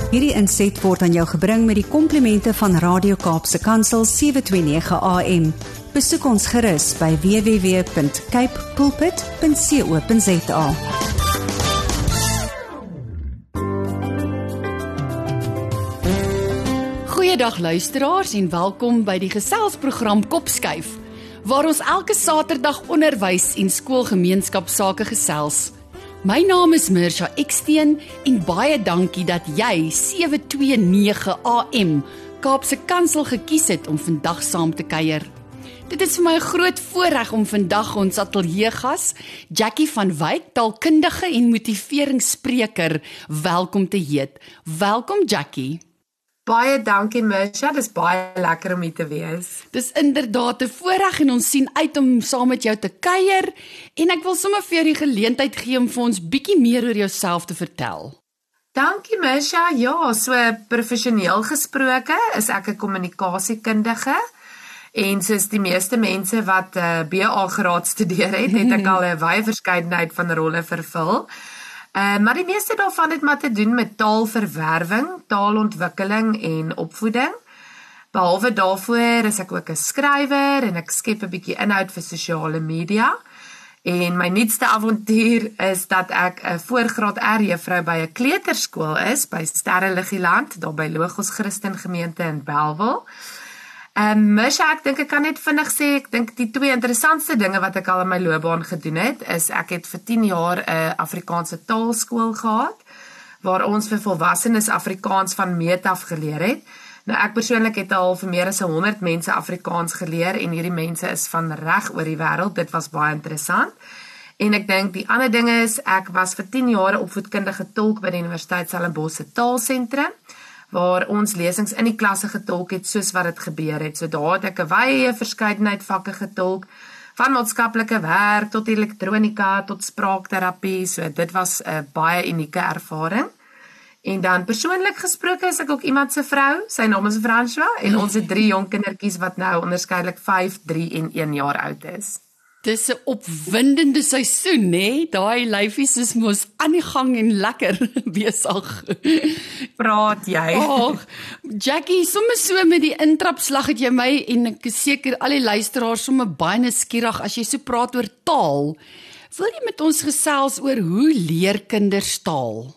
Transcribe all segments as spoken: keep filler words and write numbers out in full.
Hierdie inset word aan jou gebring met die komplimente van Radio Kaapse Kansel sewe twee nege A M. Besoek ons gerus by w w w punt cape pulpit punt co punt za. Goeiedag luisteraars en welkom by die geselsprogram Kopskuif, waar ons elke Saterdag onderwys en skoolgemeenskapsake gesels. My naam is Mirsha Eksteen en baie dankie dat jy sewe twee nege A M Kaapse Kansel gekies het om vandag saam te kuier. Dit is vir my 'n groot voorreg om vandag ons ateljeegas, Jackie van Wyk, taalkundige en motiveringsspreker, welkom te heet. Welkom Jackie. Baie dankie Mirsha, dis baie lekker om hier te wees. Dis inderdaad 'n voorreg en ons sien uit om saam met jou te kuier en ek wil sommer vir jou die geleentheid gee om vir ons bietjie meer oor jouself te vertel. Dankie Mirsha, ja, so professioneel gesproke is ek 'n kommunikasiekundige en soos die meeste mense wat uh, B A graad studeer het, het ek al 'n wye verskeidenheid van rolle vervul. Uh, maar die meeste daarvan het maar te doen met taalverwerwing, taalontwikkeling en opvoeding. Behalwe daarvoor is ek ook 'n skrywer en ek skep 'n bietjie inhoud vir sosiale media. En my nuutste avontuur is dat ek 'n voorgraad R juffrou by 'n kleuterskool is by Sterreligieland, daar by Logos Christen Gemeente in Bellville. Um, Mirsha, ek dink ek kan net vinnig sê, ek dink die twee interessantste dinge wat ek al in my loopbaan gedoen het, is ek het vir tien jaar 'n Afrikaanse taalskool gehad, waar ons vir volwassenes Afrikaans van meet af geleer het. Nou ek persoonlik het al vir meer as honderd mense Afrikaans geleer en hierdie mense is van reg oor die wêreld. Dit was baie interessant. En ek dink die ander ding is, ek was vir tien jaar opvoedkundige tolk by die Universiteit Stellenbosch se Taalsentrum, waar ons lesings in die klasse getolk het soos wat dit gebeur het. So daar het ek 'n wye verskeidenheid vakke getolk, van maatskaplike werk tot elektronika tot spraakterapie. So dit was 'n baie unieke ervaring. En dan persoonlik gesproke is ek ook iemand se vrou, sy naam is François en ons het drie jong kindertjies wat nou onderskeidelik vyf, drie en een jaar oud is. Dis 'n opwindende seisoen, né? Daai lyfies is mos aan die gang en lekker besig. Praat jy? Oh, Jackie, sommer so met die intrapslag het jy my en ek is seker al die luisteraars sommer baie nuuskierig as jy so praat oor taal. Wil jy met ons gesels oor hoe leer kinders taal?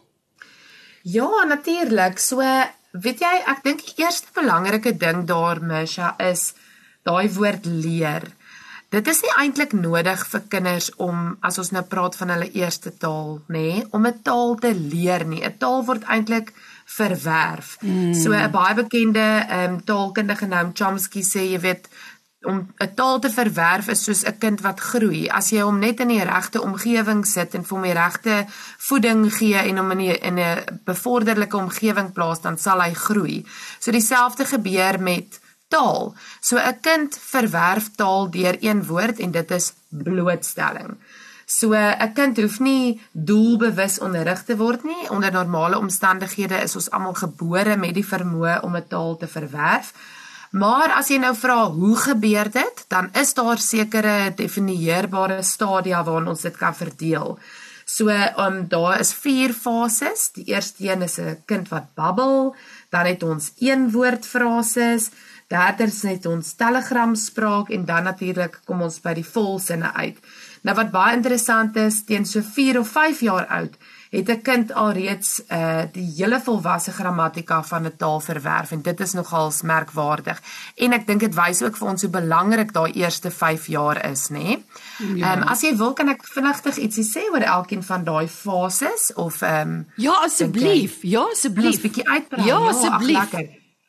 Ja, natuurlik. So, weet jy, ek dink die eerste belangrike ding daar, Mirsha, is daai woord leer. Dit is nie eintlik nodig vir kinders om, as ons nou praat van hulle eerste taal, nê, om 'n taal te leer nie. 'n Taal word eintlik verwerf. Mm. So 'n baie bekende um, taalkundige Noam Chomsky sê, jy weet, om 'n taal te verwerf is soos 'n kind wat groei. As jy hom net in die regte omgewing sit en vir hom die regte voeding gee en hom in 'n in 'n bevorderlike omgewing plaas, dan sal hy groei. So dieselfde gebeur met taal. So 'n kind verwerf taal deur een woord en dit is blootstelling. So 'n kind hoef nie doelbewus onderrig te word nie. Onder normale omstandighede is ons almal gebore met die vermoë om 'n taal te verwerf. Maar as jy nou vra hoe gebeur dit, dan is daar sekere definieerbare stadia waarin ons dit kan verdeel. So um, daar is vier fases. Die eerste een is 'n kind wat babbel, dan het ons een woord frases, derders het ons telegramspraak en dan natuurlik kom ons by die volsinne uit. Nou wat baie interessant is, teen so vier of vyf jaar oud, het 'n kind alreeds uh, die hele volwasse grammatika van 'n taal verwerf en dit is nogals merkwaardig. En ek dink dit wys ook vir ons hoe belangrik daai eerste vyf jaar is, nê? Ja. Um, as jy wil, kan ek vinnig ietsie sê oor elkeen van daai fases of um, ja, asseblief. Ja, asseblief. 'n bietjie uitbrei. Ja, asseblief. Ja,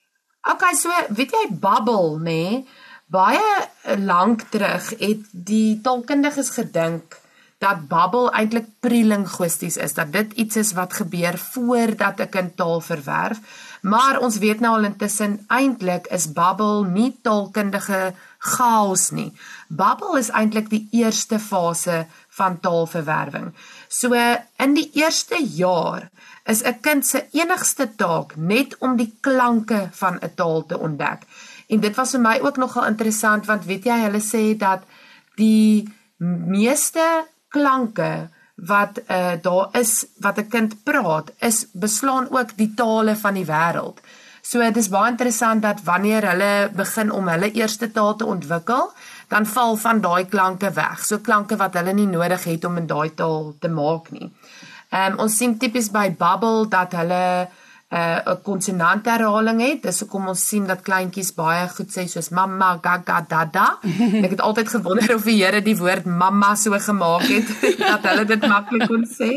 okay, so weet jy babbel, nê? Baie lank terug het die taalkundiges gedink dat babbel eintlik prelinguisties is, dat dit iets is wat gebeur voordat 'n kind taal verwerf, maar ons weet nou al intussen eintlik is babbel nie taalkundige chaos nie. Babbel is eintlik die eerste fase van taalverwerwing. So in die eerste jaar is 'n kind se enigste taak net om die klanke van 'n taal te ontdek. En dit was vir my ook nogal interessant, want weet jy, hulle sê dat die meeste klanke wat uh, daar is, wat 'n kind praat, is beslaan ook die tale van die wêreld. So dit is baie interessant dat wanneer hulle begin om hulle eerste taal te ontwikkel, dan val van daai klanke weg. So klanke wat hulle nie nodig het om in daai taal te maak nie. Um, ons sien tipies by Babbel dat hulle 'n uh, konsonantherhaling het. Dis hoekom ons sien dat kleintjies baie goed sê soos mamma, gaga, dada. Ek het altyd gewonder of die Here die woord mamma so gemaak het dat hulle dit maklik kon sê.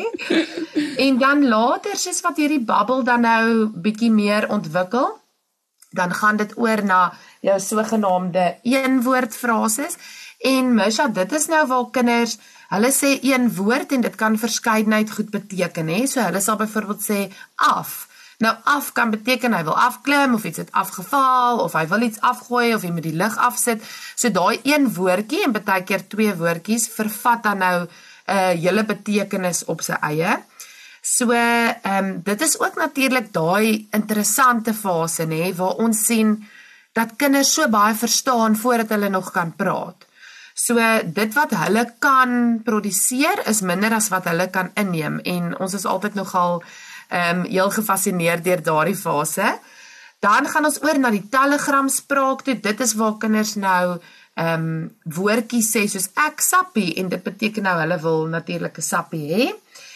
En dan later, soos wat hierdie Babbel dan nou bietjie meer ontwikkel, dan gaan dit oor na jou sogenaamde eenwoordfrases. En Misha, dit is nou waar kinders, hulle sê een woord en dit kan verskeidenheid goed beteken, hè. So hulle sal byvoorbeeld sê af. Nou af kan beteken hy wil afklim of iets het afgeval of hy wil iets afgooi of hy moet die lig afsit. So daai een woordjie en baie keer twee woordjies vervat dan nou 'n uh, hele betekenis op sy eie. So ehm um, dit is ook natuurlik daai interessante fase nê waar ons sien dat kinders so baie verstaan voordat hulle nog kan praat. So dit wat hulle kan produseer is minder as wat hulle kan inneem en ons is altyd nogal Um, heel gefascineerd deur daardie fase. Dan gaan ons oor na die telegramspraak toe. Dit is waar kinders nou um, woordjies sê soos ek sappie en dit beteken nou hulle wil natuurlik 'n sappie hê.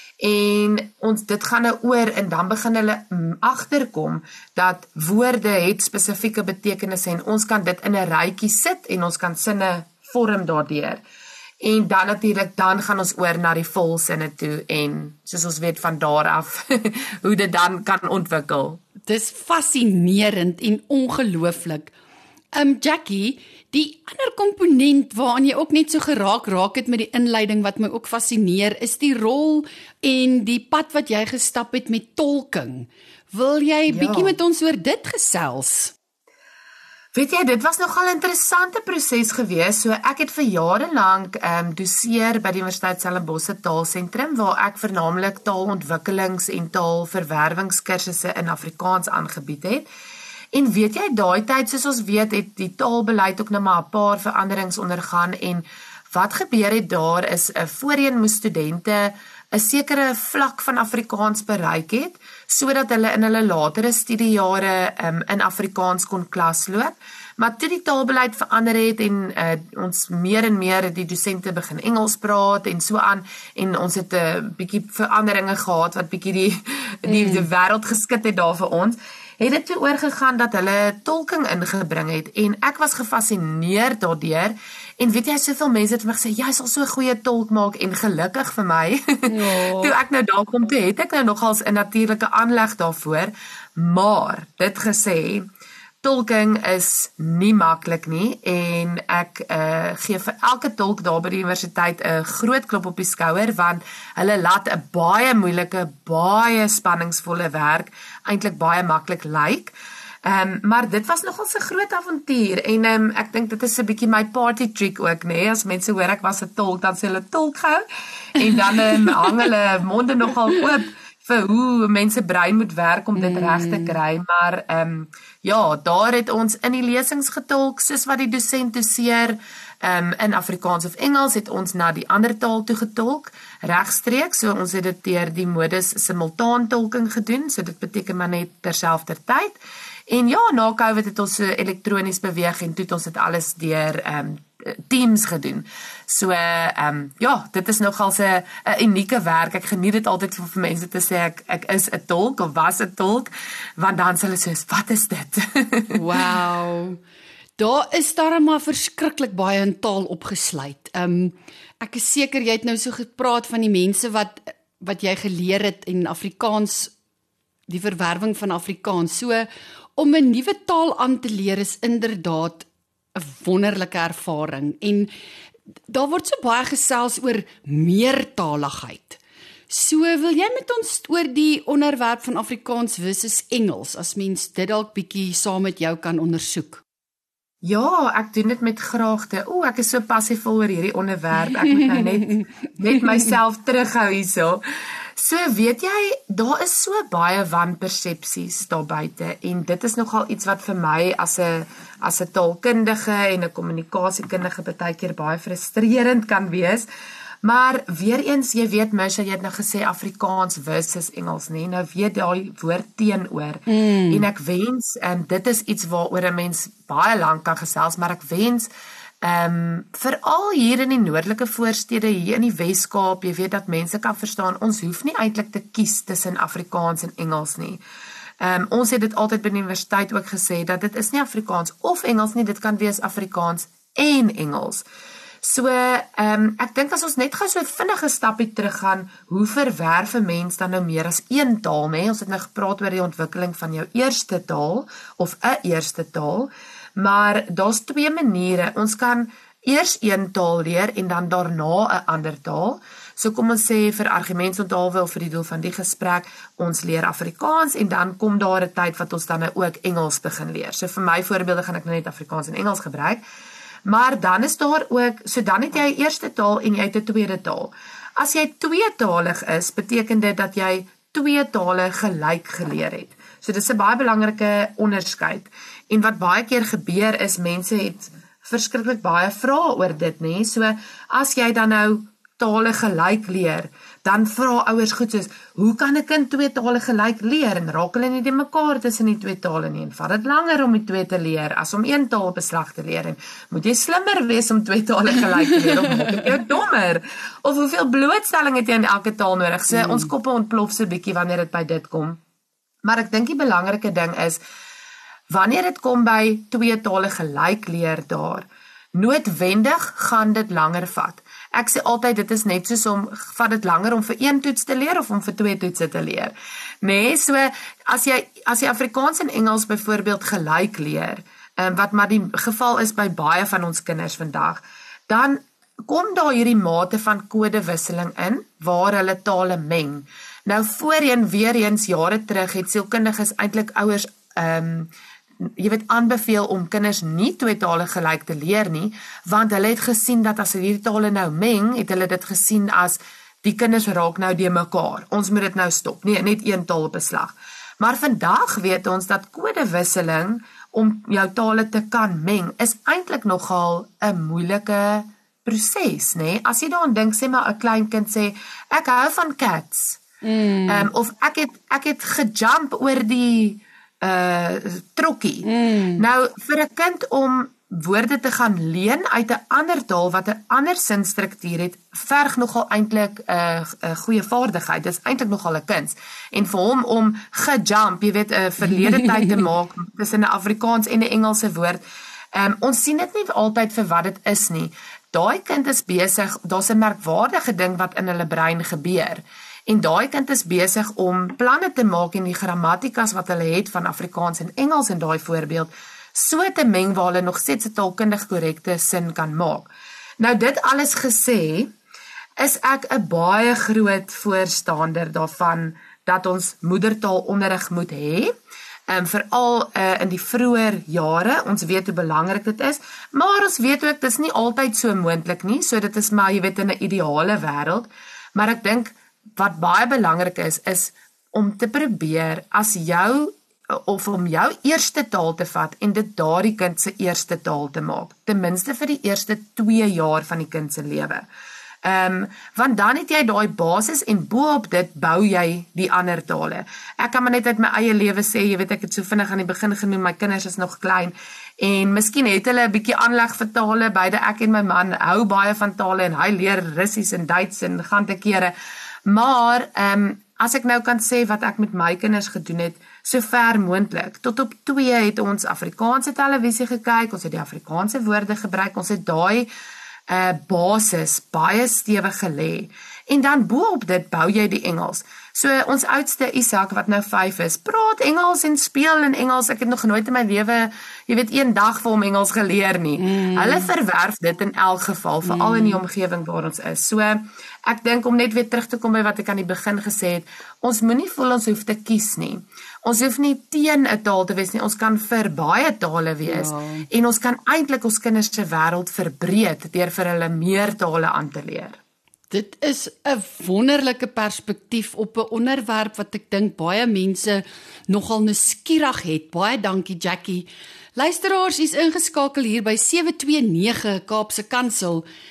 En ons dit gaan nou oor en dan begin hulle agterkom dat woorde het spesifieke betekenisse en ons kan dit in 'n rytjie sit en ons kan sinne vorm daardeur. En dan natuurlik, dan gaan ons oor na die volsinne toe en soos ons weet van daar af, hoe dit dan kan ontwikkel. Dis fascinerend en ongelooflik. Um, Jackie, die ander komponent waaraan jy ook net so geraak raak het met die inleiding wat my ook fascineer, is die rol en die pad wat jy gestap het met tolking. Wil jy ja. bietjie met ons oor dit gesels? Weet jy, dit was nogal 'n interessante proses gewees. So ek het vir jare lank um, doseer by die Universiteit Stellenbosch se Taalsentrum waar ek vernaamlik taalontwikkelings- en taalverwerwingskursusse in Afrikaans aangebied het. En weet jy, daai tyd soos ons weet, het die taalbeleid ook nou maar 'n paar veranderings ondergaan en wat gebeur het daar is 'n voorheen moes studente 'n sekere vlak van Afrikaans bereik het, sodat hulle in hulle latere studiejare um, in Afrikaans kon klasloop. Maar toe die taalbeleid verander het en uh, ons meer en meer die dosente begin Engels praat en so aan, en ons het 'n uh, bietjie veranderinge gehad wat bietjie die, die, die wêreld geskit het daar vir ons, het dit toe oorgegaan dat hulle tolking ingebring het en ek was gefascineerd daardeur. En weet jy, soveel mense het vir my gesê, jy sal so 'n goeie tolk maak en gelukkig vir my. Ja. Toe ek nou daar kom, toe het ek nou nogals 'n natuurlike aanleg daarvoor, maar dit gesê, tolking is nie maklik nie en ek uh, gee vir elke tolk daar by die universiteit 'n groot klop op die skouer want hulle laat 'n baie moeilike, baie spanningsvolle werk eintlik baie maklik lyk. Um, maar dit was nogal 'n groot avontuur en um, ek dink dit is 'n bietjie my party trick ook, nê? As mense hoor ek was 'n tolk, dan sê hulle tolk gou en dan um, hang hulle monde nogal oop vir hoe mense brein moet werk om dit mm. reg te kry, maar um, ja, daar het ons in die lesings getolk, soos wat die dosent doseer, um, in Afrikaans of Engels, het ons na die ander taal toe getolk, regstreeks, so ons het dit deur die modus simultaan tolking gedoen, so dit beteken maar net terselfdertyd, en ja, na COVID het ons so elektronies beweeg, en toe het ons dit alles deur um, Teams gedoen. So, um, ja, dit is nogal 'n unieke werk. Ek geniet dit altyd vir, vir mense te sê ek, ek is 'n tolk of was 'n tolk, want dan sê hulle soos, wat is dit? Wow. Daar is daar maar verskriklik baie in taal opgesluit. Um, ek is seker jy het nou so gepraat van die mense wat wat jy geleer het en Afrikaans, die verwerwing van Afrikaans. So om 'n nuwe taal aan te leer is inderdaad 'n wonderlike ervaring en daar word so baie gesels oor meertaligheid. So wil jy met ons oor die onderwerp van Afrikaans versus Engels, as mens dit dalk bietjie saam met jou kan ondersoek? Ja, ek doen dit met graagte. O, ek is so passievol oor hierdie onderwerp. Ek moet nou net net myself terughou hierso. So weet jy, daar is so baie wanpersepsies daar buite en dit is nogal iets wat vir my as 'n as 'n taalkundige en 'n kommunikasiekundige baie keer baie frustrerend kan wees, Maar weer eens, jy weet Misha, jy het nou gesê Afrikaans versus Engels, nie? Nou weet daai woord teenoor. Mm. En ek wens, en dit is iets waaroor 'n mens baie lank kan gesels, maar ek wens Um, veral hier in die noordelike voorstede, hier in die Wes-Kaap, jy weet dat mense kan verstaan, ons hoef nie eintlik te kies tussen Afrikaans en Engels nie. Um, ons het dit altyd by die universiteit ook gesê, dat dit is nie Afrikaans of Engels nie, dit kan wees Afrikaans en Engels. So, um, ek dink as ons net gou so 'n vinnige stapie teruggaan, hoe verwerf 'n mens dan nou meer as een taal, nee? Ons het nou gepraat oor die ontwikkeling van jou eerste taal, of 'n eerste taal, maar daar's twee maniere. Ons kan eers een taal leer en dan daarna 'n ander taal. So kom ons sê vir argumentsonthaalwe of vir die doel van die gesprek, ons leer Afrikaans en dan kom daar 'n tyd wat ons dan nou ook Engels begin leer. So vir my voorbeelde gaan ek nou net Afrikaans en Engels gebruik. Maar dan is daar ook, so dan het jy 'n eerste taal en jy het 'n tweede taal. As jy tweetalig is, beteken dit dat jy twee tale gelyk geleer het. So dis 'n baie belangrike onderskeid. En wat baie keer gebeur is, mense het verskriklik baie vrae oor dit, nê? So as jy dan nou tale gelyk leer, dan vra ouers goed soos, hoe kan 'n kind twee tale gelyk leer? En raak hulle nie die mekaar tussen die twee tale nie? En vat dit langer om die twee te leer as om een taal beslag te leer? En moet jy slimmer wees om twee tale gelyk te leer? Of maak dit jou dommer? Of hoeveel blootstelling het jy in elke taal nodig? So mm. ons koppe ontplof so 'n bietjie wanneer dit by dit kom. Maar ek dink die belangrike ding is, wanneer dit kom by twee tale gelyk leer daar, noodwendig gaan dit langer vat. Ek sê altyd, dit is net soos om, vat dit langer om vir een toets te leer, of om vir twee toetse te leer. Nee, so, as jy, as jy Afrikaans en Engels byvoorbeeld gelyk leer, um, wat maar die geval is by baie van ons kinders vandag, dan kom daar hierdie mate van kodewisseling in, waar hulle tale meng. Nou, voorheen, weer eens jare terug, het sielkundiges eintlik ouers, um, jy weet, aanbeveel om kinders nie twee tale gelyk te leer nie, want hulle het gesien dat as hierdie tale nou meng, het hulle dit gesien as, die kinders raak nou die mekaar, ons moet dit nou stop, nie, net een taal beslag. Maar vandag weet ons dat kodewisseling, om jou tale te kan meng, is eintlik nogal 'n moeilike proses, nee? As jy daaraan dink, sê maar 'n klein kind sê, ek hou van cats, mm. um, of ek het, ek het gejump oor die Uh, trokkie. Mm. Nou, vir 'n kind om woorde te gaan leen uit 'n ander taal wat 'n ander sinstruktuur het, verg nogal eintlik 'n uh, uh, goeie vaardigheid. Dit is eintlik nogal 'n kuns. En vir hom om gejump, jy weet, 'n uh, verlede tyd te maak tussen 'n Afrikaans en 'n Engelse woord. Um, ons sien dit nie altyd vir wat dit is nie. Daai kind is besig, daar's 'n merkwaardige ding wat in hulle brein gebeur. En daai kind is besig om planne te maak en die grammatikas wat hulle het van Afrikaans en Engels in daai voorbeeld, so te meng waar hulle nog steeds 'n taalkundig korrekte sin kan maak. Nou dit alles gesê, is ek 'n baie groot voorstander daarvan dat ons moedertaalonderrig moet hê. Um, veral uh, in die vroeër jare, ons weet hoe belangrik dit is, maar ons weet ook, dit is nie altyd so moontlik nie, so dit is maar, jy weet, in 'n ideale wêreld, maar ek dink, wat baie belangrik is, is om te probeer as jou, of om jou eerste taal te vat en dit daardie kind se eerste taal te maak, ten minste vir die eerste twee jaar van die kind se lewe. Um, want dan het jy daai basis en bo-op dit bou jy die ander tale. Ek kan maar net uit my eie lewe sê, jy weet, ek het so vinnig aan die begin genoem, my kinders is nog klein, en miskien het hulle 'n bietjie aanleg vir tale, beide ek en my man hou baie van tale, en hy leer Russies en Duits en gaan te kere. Maar, um, as ek nou kan sê wat ek met my kinders gedoen het, so ver moontlik, tot op twee het ons Afrikaanse televisie gekyk, ons het die Afrikaanse woorde gebruik, ons het daai uh, basis baie stewig gelê, en dan bo-op dit bou jy die Engels. So ons oudste Isak, wat nou vyf is, praat Engels en speel in Engels, ek het nog nooit in my lewe, jy weet, een dag vir hom Engels geleer nie. Mm. Hulle verwerf dit in elk geval, veral mm. in die omgewing waar ons is. So, ek dink om net weer terug te kom by wat ek aan die begin gesê het, ons moenie voel ons hoef te kies nie. Ons hoef nie teen 'n taal te wees nie, ons kan vir baie tale wees, ja. En ons kan eintlik ons kinders se wêreld verbreed, deur vir hulle meer tale aan te leer. Dit is 'n wonderlike perspektief op 'n onderwerp wat ek dink baie mense nogal nuuskierig het. Baie dankie Jackie. Luisteraars, is ingeskakel hier by sewe twee nege Kaapse Kansel.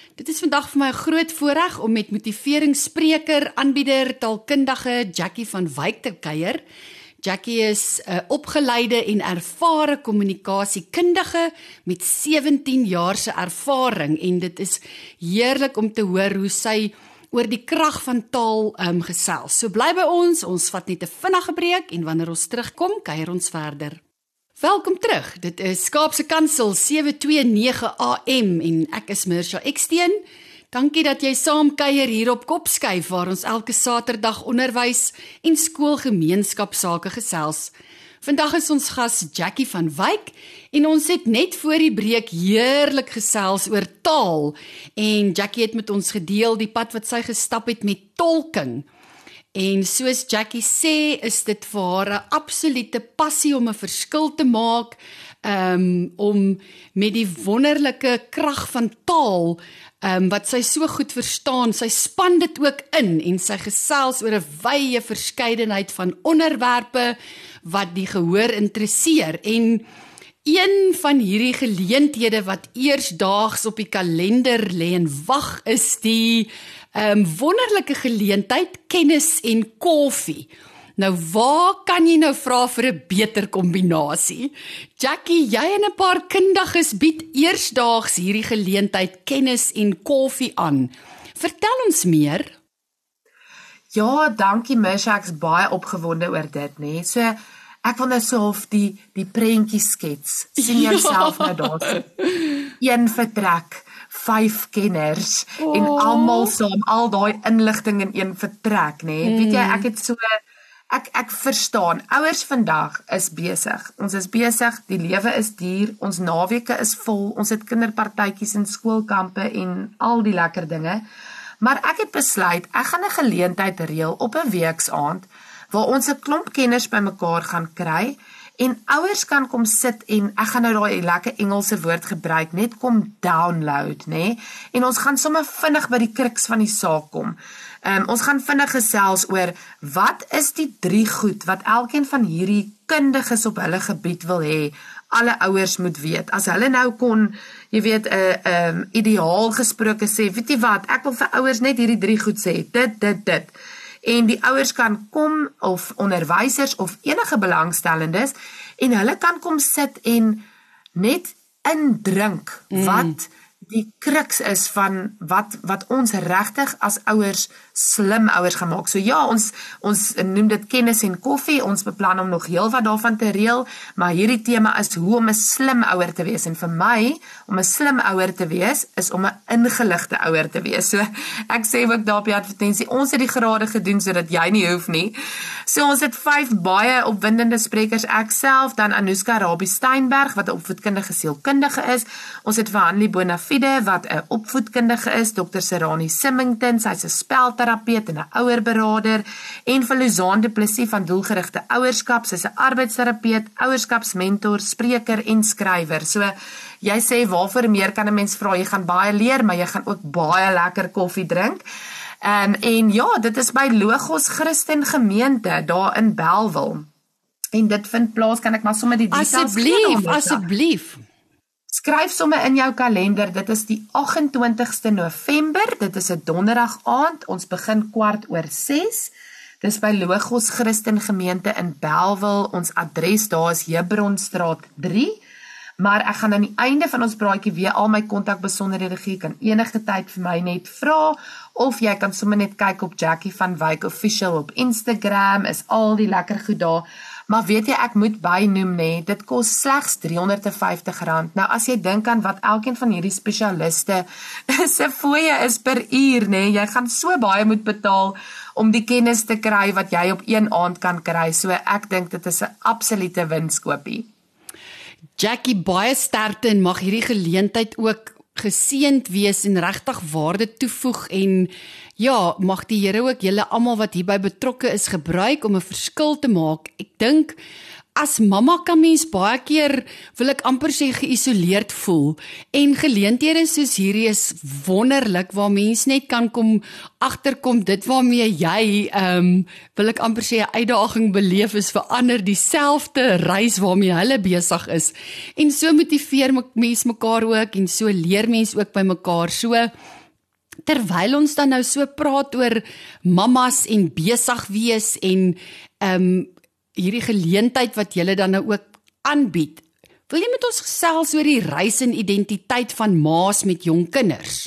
Dit is vandag vir my 'n groot voorreg om met motiveringsspreker, aanbieder, taalkundige Jackie van Wyk te kuier. Jackie is 'n opgeleide en ervare kommunikasiekundige met sewentien jaar se ervaring en dit is heerlik om te hoor hoe sy oor die krag van taal um, gesels. So bly by ons, ons vat net 'n vinnige breek en wanneer ons terugkom, kuier ons verder. Welkom terug, dit is Kaapse Kansel sewe twee nege A M en ek is Mirsha Eksteen. Dankie dat jy saam kuier hier op Kopskuif waar ons elke Saterdag onderwys en skoolgemeenskapsake gesels. Vandag is ons gas Jackie van Wyk en ons het net voor die breek heerlik gesels oor taal en Jackie het met ons gedeel die pad wat sy gestap het met tolking. En soos Jackie sê, is dit vir haar 'n absolute passie om 'n verskil te maak, um, om met die wonderlike krag van taal, um, wat sy so goed verstaan, sy span dit ook in en sy gesels oor 'n wye verskeidenheid van onderwerpe wat die gehoor interesseer. En een van hierdie geleenthede wat eersdaags op die kalender lê en wag is die Um, wonderlike geleentheid, kennis en koffie. Nou, waar kan jy nou vra vir 'n beter kombinasie? Jackie, jy en 'n paar kundiges bied eersdaags hierdie geleentheid kennis en koffie aan. Vertel ons meer. Ja, dankie Mirsha, ek's baie opgewonde oor dit, né? So ek wil nou so half die die prentjie skets. Sien jouself nou daar sit. Een vertrek. Vyf kenners oh. en almal saam, al daai inligting in een vertrek, nê. Mm. Weet jy, ek het so ek ek verstaan. Ouers vandag is besig. Ons is besig, die lewe is duur, ons naweke is vol, ons het kinderpartytjies en skoolkampe en al die lekker dinge. Maar ek het besluit, ek gaan 'n geleentheid reël op 'n weeksaand waar ons 'n klomp kenners bymekaar gaan kry. En ouers kan kom sit en, ek gaan nou daai lekker Engelse woord gebruik, net kom download, né? En ons gaan sommer vinnig by die kruks van die saak kom. Um, ons gaan vinnig gesels oor, wat is die drie goed, wat elkeen van hierdie kundiges op hulle gebied wil hê, alle ouers moet weet. As hulle nou kon, jy weet, 'n uh, um, ideaal gesproke sê, weet jy wat, ek wil vir ouers net hierdie drie goed sê, dit, dit, dit. En die ouers kan kom, of onderwysers, of enige belangstellendes, en hulle kan kom sit en net indrink mm. wat die kruks is van wat wat ons regtig as ouers slim ouers gaan maak. So ja, ons ons noem dit kennis en koffie. Ons beplan om nog heel wat daarvan te reël, maar hierdie tema is hoe om 'n slim ouer te wees. En vir my, om 'n slim ouer te wees, is om 'n ingeligte ouer te wees. So ek sê ook daar op die advertensie, ons het die grade gedoen sodat jy nie hoef nie. So ons het vyf baie opwindende sprekers, ek self, dan Anouska Rabie Steinberg wat 'n opvoedkundige sielkundige is. Ons het vir Hanlie Bonafide wat 'n opvoedkundige is, dokter Serani Symington, sy's 'n spelterapeut en 'n ouerberader, en vir Luzaan Du Plessis van Doelgerigte Ouerskap, sy's 'n arbeidsterapeut, ouerskapsmentor, spreker en skrywer. So jy sê waarvoor meer kan 'n mens vra? Jy gaan baie leer, maar jy gaan ook baie lekker koffie drink. Um, en ja, dit is by Logos Christen Gemeente daar in Bellville. En dit vind plaas, kan ek maar sommer die details Asseblief, asseblief. Skryf sommer in jou kalender, dit is die agt-en-twintigste November, dit is 'n donderdag aand, ons begin kwart oor ses, dis by Logos Christen Gemeente in Bellville, ons adres daar is Hebronstraat drie, maar ek gaan aan die einde van ons praatjie weer al my kontakbesonderhede gee, kan enige tyd vir my net vra, of jy kan sommer net kyk op Jackie van Wyk Official op Instagram, is al die lekker goed daar. Maar weet jy, ek moet bynoem, nee, dit kos slegs driehonderd en vyftig rand. Nou, as jy dink aan wat elkeen van hierdie spesialiste se fooie is per uur, nee, jy gaan so baie moet betaal om die kennis te kry wat jy op een aand kan kry. So ek dink dit is 'n absolute winskoopie. Jackie, baie sterkte en mag hierdie geleentheid ook geseënd wees en regtig waarde toevoeg en ja, mag die Here ook julle almal wat hierby betrokke is gebruik om 'n verskil te maak. Ek dink as mamma kan mens baie keer, wil ek amper sê, geïsoleerd voel. En geleenthede soos hierdie is wonderlik waar mens net kan kom agterkom dit waarmee jy, um, wil ek amper sê, 'n uitdaging beleef is vir ander dieselfde reis waarmee hulle besig is. En so motiveer mens mekaar ook en so leer mens ook by mekaar. So terwyl ons dan nou so praat oor mammas en besig wees en um, hierdie geleentheid wat julle dan nou ook aanbied, wil jy met ons gesels oor die reis en identiteit van ma's met jong kinders?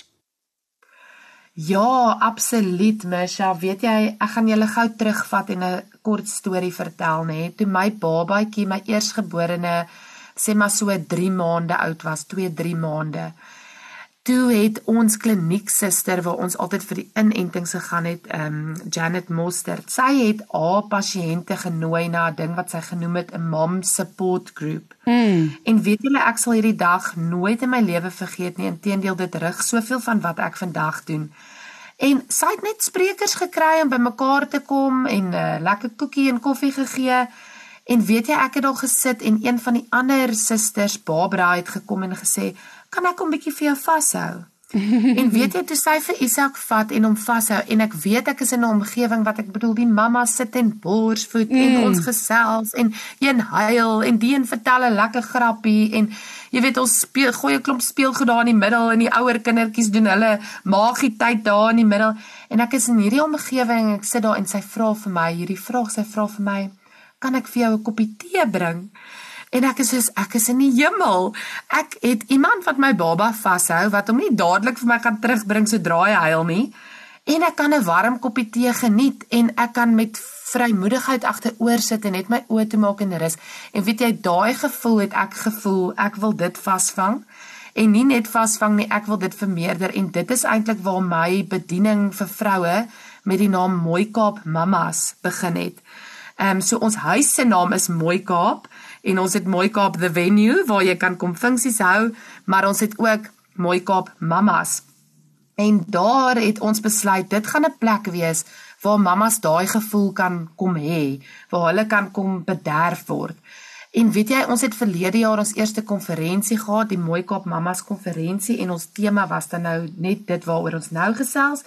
Ja, absoluut, Misha. Weet jy, ek gaan julle gou terugvat en 'n kort storie vertel, né? Toe my babatjie, my eersgeborene, sê maar so drie maande oud was, twee, drie maande. Toe het ons klinieksuster, waar ons altyd vir die inentings gegaan het, um, Janet Mostert, sy het haar pasiënte genooi na 'n ding wat sy genoem het 'n mom support group. Mm. En weet julle, ek sal hierdie dag nooit in my lewe vergeet nie, inteendeel dit rig soveel van wat ek vandag doen. En sy het net sprekers gekry om by mekaar te kom en 'n uh, lekker koekie en koffie gegee. En weet jy, ek het al gesit en een van die ander susters, Barbara, het gekom en gesê, kan ek hom bietjie vir jou vashou? En weet jy, toe sy vir Isak vat en hom vashou, en ek weet ek is in 'n omgewing wat ek bedoel, die mamma sit en borsvoed mm. en ons gesels en een huil en die een vertel 'n lekker grappie en jy weet, ons speel, gooi 'n klomp speelgoed daar in die middel en die ouer kindertjies doen hulle magie tyd daar in die middel. En ek is in hierdie omgewing en ek sit daar en sy vra vir my, hierdie vraag, sy vra vir my, kan ek vir jou 'n koppie tee bring? En ek is soos, ek is in die hemel. Ek het iemand wat my baba vashou, wat hom nie dadelik vir my gaan terugbring sodra hy huil nie. En ek kan 'n warm koppie tee geniet, en ek kan met vrymoedigheid agteroor sit en net my oë toe maak en rus. En weet jy, daai gevoel het ek gevoel, ek wil dit vasvang. En nie net vasvang nie, ek wil dit vermeerder. En dit is eintlik waar my bediening vir vroue met die naam Mooi Kaap Mamas begin het. Um, so ons huis se naam is Mooi Kaap, en ons het Mooi Kaap The Venue, waar jy kan kom funksies hou, maar ons het ook Mooi Kaap Mamas. En daar het ons besluit, dit gaan 'n plek wees, waar mamas daai gevoel kan kom hê, waar hulle kan kom bederf word. En weet jy, ons het verlede jaar ons eerste konferensie gehad, die Mooi Kaap Mamas konferensie, en ons tema was dan nou net dit waaroor ons nou gesels.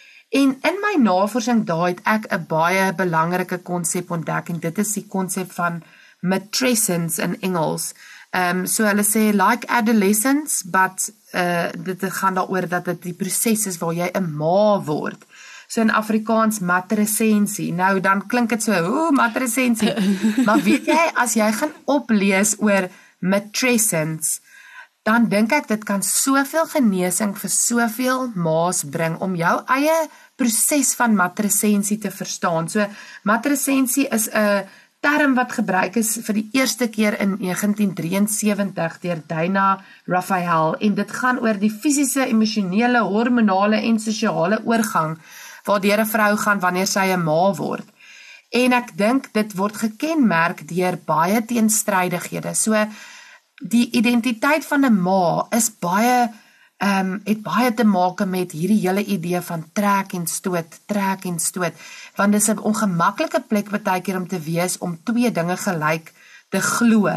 En in my navorsing daar het ek 'n baie belangrike konsep ontdek, en dit is die konsep van matrescence in Engels. Um, so hulle sê, like adolescence, but uh, dit gaan daaroor dat dit die proses is waar jy 'n ma word. So in Afrikaans matrescensie. Nou dan klink dit so, ooh, matrescensie. Maar weet jy, as jy gaan oplees oor matrescence, dan dink ek dit kan soveel genesing vir soveel ma's bring om jou eie proses van matrescensie te verstaan. So matrescensie is 'n term wat gebruik is vir die eerste keer in negentien drieënsewentig deur Dana Raphael, en dit gaan oor die fisiese, emosionele, hormonale en sosiale oorgang waardeur 'n vrou gaan wanneer sy 'n ma word. En ek dink dit word gekenmerk deur baie teenstrydighede. So die identiteit van 'n ma is baie um, het baie te maak met hierdie hele idee van trek en stoot, trek en stoot, want dit is 'n ongemaklike plek baie keer om te wees, om twee dinge gelyk te glo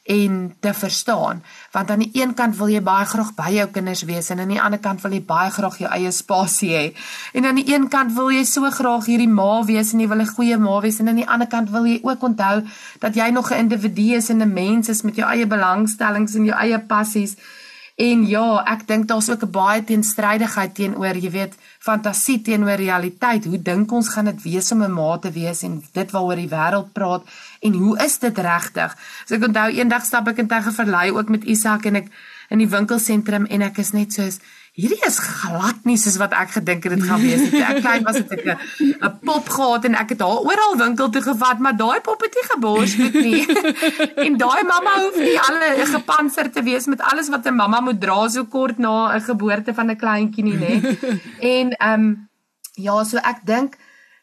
en te verstaan, want aan die een kant wil jy baie graag by jou kinders wees, en aan die ander kant wil jy baie graag jou eie spasie hê, en aan die een kant wil jy so graag hierdie ma wees, en jy wil 'n goeie ma wees, en aan die ander kant wil jy ook onthou, dat jy nog 'n individu is, en 'n mens is met jou eie belangstellings, en jou eie passies. En ja, ek dink daar's ook 'n baie teenstrydigheid teenoor, jy weet, fantasie teenoor realiteit. Hoe dink ons gaan dit wees om 'n ma te wees, en dit waaroor die wêreld praat, en hoe is dit regtig? So ek onthou, eendag stap ek in 'n verlei ook met Isak, en ek in die winkelsentrum, en ek is net soos, hierdie is glad nie soos wat ek gedink het dit gaan wees. Toe ek klein was, het ek 'n 'n pop gehad, en ek het haar oral winkel toe gevat, maar daai pop het nie geborsvoed nie. En daai mamma hoef nie alle gepanser te wees met alles wat 'n mamma moet dra so kort na 'n geboorte van 'n kleintjie nie, nê. En ehm um, ja, so ek dink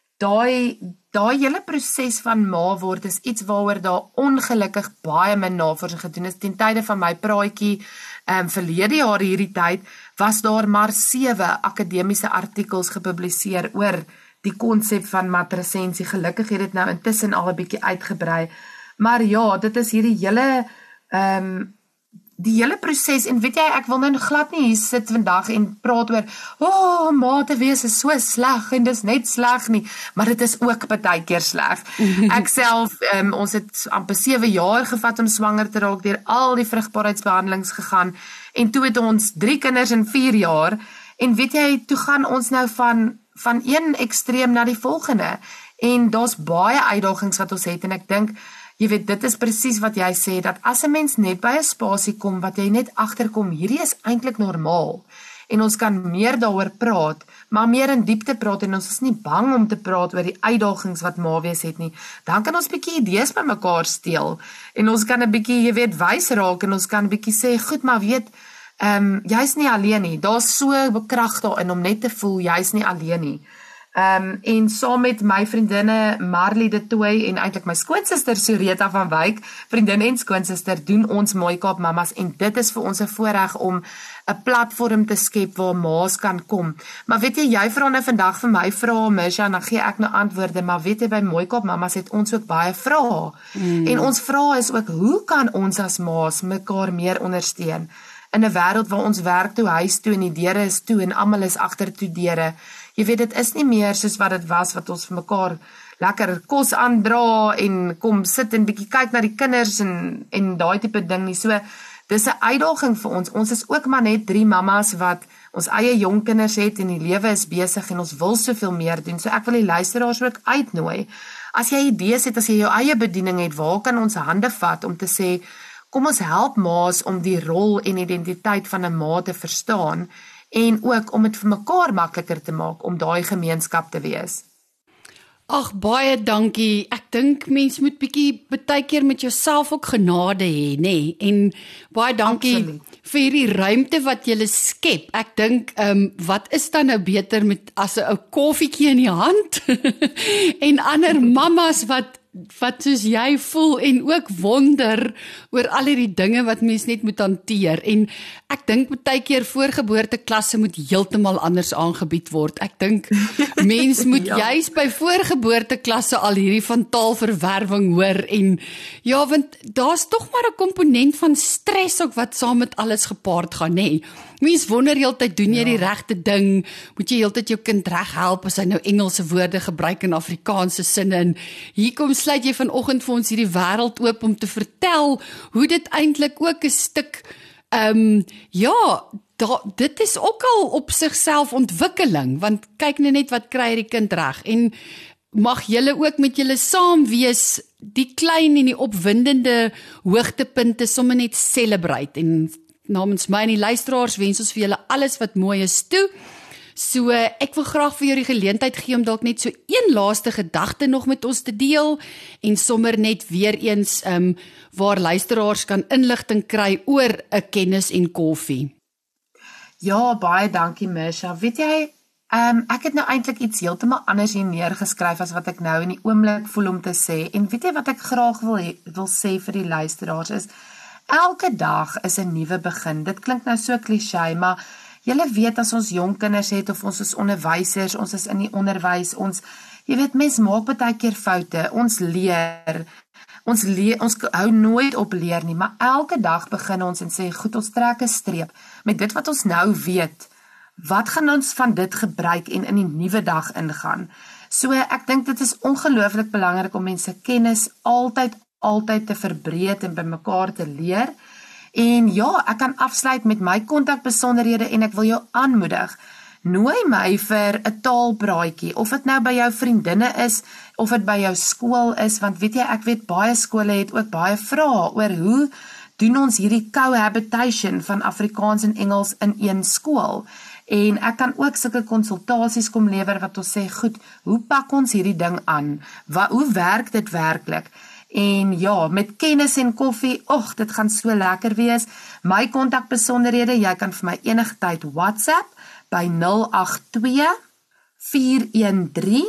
daai daai hele proses van ma word is iets waaroor daar ongelukkig baie min navorsing gedoen is. Ten tye van my praatjie ehm um, verlede jaar hierdie tyd was daar maar sewe akademiese artikels gepubliseer oor die konsep van matrescensie. Gelukkig het dit nou intussen al 'n bietjie uitgebrei. Maar ja, dit is hierdie hele ehm um, die hele proses, en weet jy, ek wil nou glad nie hier sit vandag en praat oor, oh, ma te wees is so sleg, en dis net sleg nie, maar dit is ook baie keer sleg. Ek self, um, ons het amper sewe jaar gevat om swanger te raak, deur al die vrugbaarheidsbehandelings gegaan, en toe het ons drie kinders in vier jaar, En weet jy, toe gaan ons nou van, van een ekstreem na die volgende. En daar's baie uitdagings wat ons het, en ek dink, jy weet, dit is presies wat jy sê, dat as 'n mens net by 'n spasie kom, wat jy net agterkom, hierdie is eintlik normaal, en ons kan meer daaroor praat, maar meer in diepte praat, en ons is nie bang om te praat oor die uitdagings wat mawees het nie, dan kan ons bietjie idees by mekaar steel, en ons kan 'n bietjie, jy weet, wys raak, en ons kan 'n bietjie sê, goed, maar weet, um, jy's nie alleen nie, daar's so krag daarin om net te voel, jy's nie alleen nie. Um, en saam met my vriendinne Marley de Tooy en eintlik my skoonsister Soreta van Wyk, vriendin en skoonsister, doen ons Mooi Kaap Mamas, en dit is vir ons 'n voorreg om 'n platform te skep waar ma's kan kom. Maar weet jy, jy vra nou vandag vir my vrae, Misha, en dan gee ek nou antwoorde, maar weet jy, by Mooi Kaap Mamas het ons ook baie vrae. Mm. En ons vrae is ook, hoe kan ons as ma's mekaar meer ondersteun? In 'n wêreld waar ons werk toe, huis toe, en die deure is toe, en almal is agter toe deure. Jy weet, dit is nie meer soos wat dit was, wat ons vir mekaar lekker kos aandra, en kom sit en bietjie kyk na die kinders, en, en daai tipe ding nie. So, dis 'n uitdaging vir ons. Ons is ook maar net drie mamas wat ons eie jong kinders het, en die lewe is besig, en ons wil soveel meer doen. So ek wil die luisteraars ook uitnooi. As jy idees het, as jy jou eie bediening het, waar kan ons hande vat om te sê, kom ons help ma's om die rol en identiteit van 'n ma te verstaan, en ook om dit vir mekaar makliker te maak om daai gemeenskap te wees. Ag, baie dankie. Ek dink mens moet bietjie baie keer met jouself ook genade hê, nê? Nee? En baie dankie Absoluut. vir hierdie ruimte wat jy skep. Ek dink, ehm, um, wat is dan nou beter met as 'n ou koffietjie in die hand en ander mamas wat wat soos jy voel en ook wonder oor al hierdie dinge wat mens net moet hanteer. En ek dink baie keer voorgeboorteklasse moet heeltemal anders aangebied word. Ek dink mens moet ja. juis by voorgeboorteklasse al hierdie van taalverwerwing hoor, en ja, want daar's tog maar 'n komponent van stres ook wat saam met alles gepaard gaan, nê. Nee. Mens wonder heeltyd, doen jy ja. die regte ding? Moet jy heeltyd jou kind reg help as hy nou Engelse woorde gebruik in Afrikaanse sinne? En hier kom sluit jy vanoggend vir ons hierdie wêreld oop om te vertel hoe dit eintlik ook 'n stuk, um, ja, da, dit is ook al op sigself ontwikkeling, want kyk nou net wat kry die kind reg, en mag julle ook met julle saam wees, die klein en die opwindende hoogtepunte sommer net celebrate, en namens my en die luisteraars wens ons vir julle alles wat mooi is toe. So, ek wil graag vir jou die geleentheid gee om dalk net so een laaste gedagte nog met ons te deel, en sommer net weer eens um, waar luisteraars kan inligting kry oor 'n kennis en koffie. Ja, baie dankie Misha. Weet jy, um, ek het nou eintlik iets heeltemal anders hier neergeskryf as wat ek nou in die oomblik voel om te sê, en weet jy wat ek graag wil, he, wil sê vir die luisteraars is, elke dag is 'n nuwe begin. Dit klink nou so kliseë, maar julle weet as ons jong kinders het, of ons is onderwysers, ons is in die onderwys, ons, jy weet, mens maak baie keer foute, ons leer, ons leer, ons hou nooit op leer nie, maar elke dag begin ons en sê, goed, ons trek 'n streep, met dit wat ons nou weet, wat gaan ons van dit gebruik en in die nuwe dag ingaan? So, ek dink dit is ongelooflik belangrik om mense kennis altyd altyd te verbreed en by mekaar te leer. En ja, ek kan afsluit met my kontakbesonderhede, en ek wil jou aanmoedig, nooi my vir 'n taalpraatjie, of dit nou by jou vriendinne is, of dit by jou skool is, want weet jy, ek weet baie skole het ook baie vrae oor hoe doen ons hierdie cohabitation van Afrikaans en Engels in een skool. En ek kan ook sulke konsultasies kom lewer wat ons sê, goed, hoe pak ons hierdie ding aan? Wat, hoe werk dit werklik? En ja, met kennis en koffie, och, dit gaan so lekker wees. My kontakbesonderhede, jy kan vir my enige tyd WhatsApp by nul agt twee, vier een drie,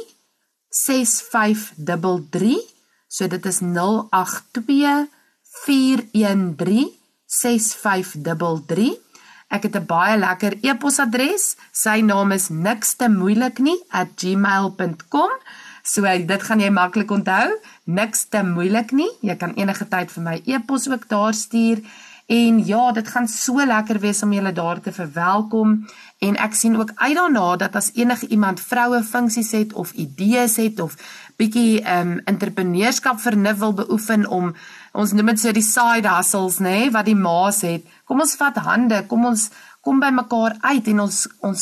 ses vyf drie drie. So dit is nul agt twee, vier een drie, ses vyf drie drie. Ek het 'n baie lekker e-posadres. Sy naam is niks te moeilik nie at gmail dot com. So dit gaan jy maklik onthou, niks te moeilik nie. Jy kan enige tyd vir my e-pos ook daar stuur. En ja, dit gaan so lekker wees om julle daar te verwelkom. En ek sien ook uit daarna dat as enige iemand vroue funksies het of idees het of bietjie um, entrepreneurskap vernuf wil beoefen om, ons noem dit so die side hustles, nee, wat die ma's het. Kom ons vat hande, kom ons kom by mekaar uit en ons ons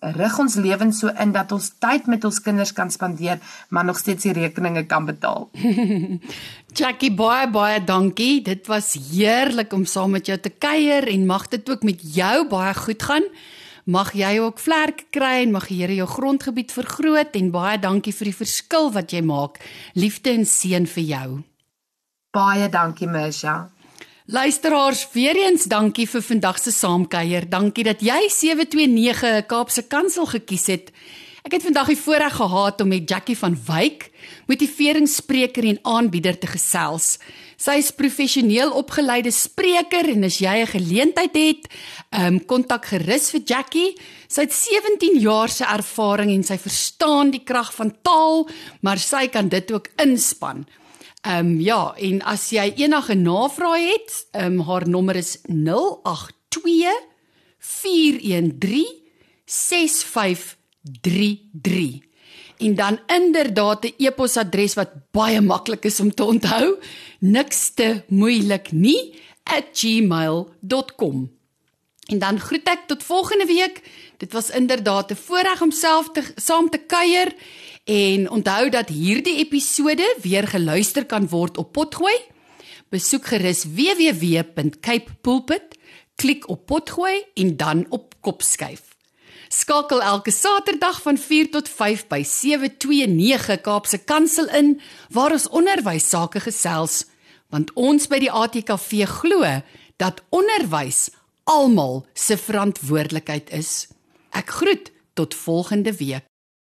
rig ons lewens so in dat ons tyd met ons kinders kan spandeer, maar nog steeds die rekeninge kan betaal. Jackie, baie baie dankie. Dit was heerlik om saam met jou te kuier en mag dit ook met jou baie goed gaan. Mag jy ook vlerke kry en mag die Here jou grondgebied vergroot en baie dankie vir die verskil wat jy maak. Liefde en seën vir jou. Baie dankie, Mirsha. Luisteraars, weer eens dankie vir vandag se saamkuier. Dankie dat jy sewe twee nege Kaapse Kansel gekies het. Ek het vandag die voorreg gehad om met Jackie van Wyk, motiveringsspreker en aanbieder te gesels. Sy is professioneel opgeleide spreker en as jy 'n geleentheid het, um, kontak gerus vir Jackie. Sy het sewentien jaar se ervaring en sy verstaan die krag van taal, maar sy kan dit ook inspan. Um, ja, en as jy enige navrae het, um, haar nommer is nul agt twee vier een drie ses vyf drie drie. En dan inderdaad 'n e-posadres wat baie maklik is om te onthou, niks te moeilik nie, at gmail dot com. En dan groet ek tot volgende week. Dit was inderdaad 'n voorreg om self te, saam te kuier. En onthou dat hierdie episode weer geluister kan word op Potgooi. Besoek gerus w w w punt cape pulpit, klik op Potgooi en dan op Kopskuif. Skakel elke Saterdag van vier tot vyf by sewe twee nege Kaapse Kansel in, waar ons onderwys sake gesels, want ons by die A T K V glo dat onderwys almal se verantwoordelikheid is. Ek groet tot volgende week.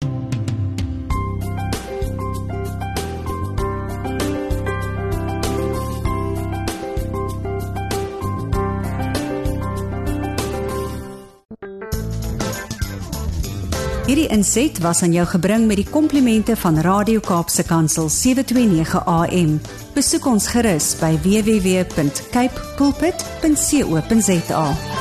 Hierdie inset was aan jou gebring met die komplimente van Radio Kaapse Kansel sewe twee nege A M. Besoek ons gerus by w w w punt cape pulpit punt co punt za.